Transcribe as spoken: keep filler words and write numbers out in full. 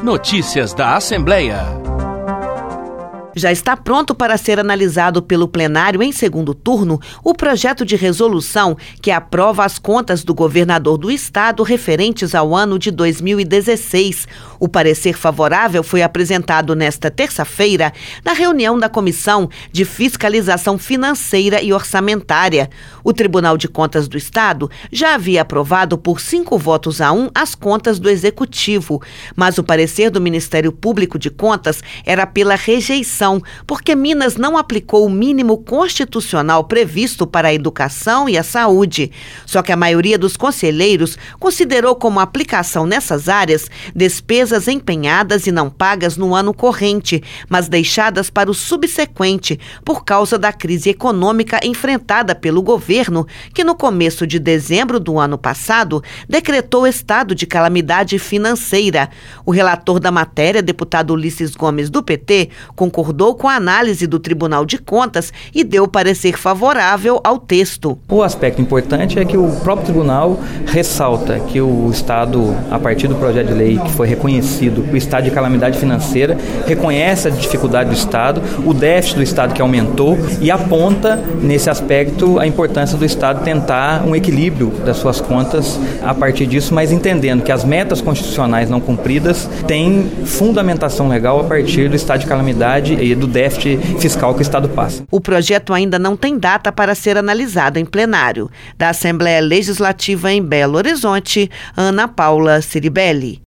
Notícias da Assembleia. Já está pronto para ser analisado pelo plenário em segundo turno o projeto de resolução que aprova as contas do governador do estado referentes ao ano de dois mil e dezesseis. O parecer favorável foi apresentado nesta terça-feira na reunião da Comissão de Fiscalização Financeira e Orçamentária. O Tribunal de Contas do Estado já havia aprovado por cinco votos a um as contas do Executivo, mas o parecer do Ministério Público de Contas era pela rejeição, porque Minas não aplicou o mínimo constitucional previsto para a educação e a saúde. Só que a maioria dos conselheiros considerou como aplicação nessas áreas despesas empenhadas e não pagas no ano corrente, mas deixadas para o subsequente por causa da crise econômica enfrentada pelo governo, que no começo de dezembro do ano passado decretou estado de calamidade financeira. O relator da matéria, deputado Ulisses Gomes, do P T, concordou com a análise do Tribunal de Contas e deu parecer favorável ao texto. O aspecto importante é que o próprio tribunal ressalta que o Estado, a partir do projeto de lei que foi reconhecido, o estado de calamidade financeira, reconhece a dificuldade do Estado, o déficit do Estado que aumentou e aponta, nesse aspecto, a importância do Estado tentar um equilíbrio das suas contas a partir disso, mas entendendo que as metas constitucionais não cumpridas têm fundamentação legal a partir do estado de calamidade e do déficit fiscal que o Estado passa. O projeto ainda não tem data para ser analisado em plenário. Da Assembleia Legislativa em Belo Horizonte, Ana Paula Ciribelli.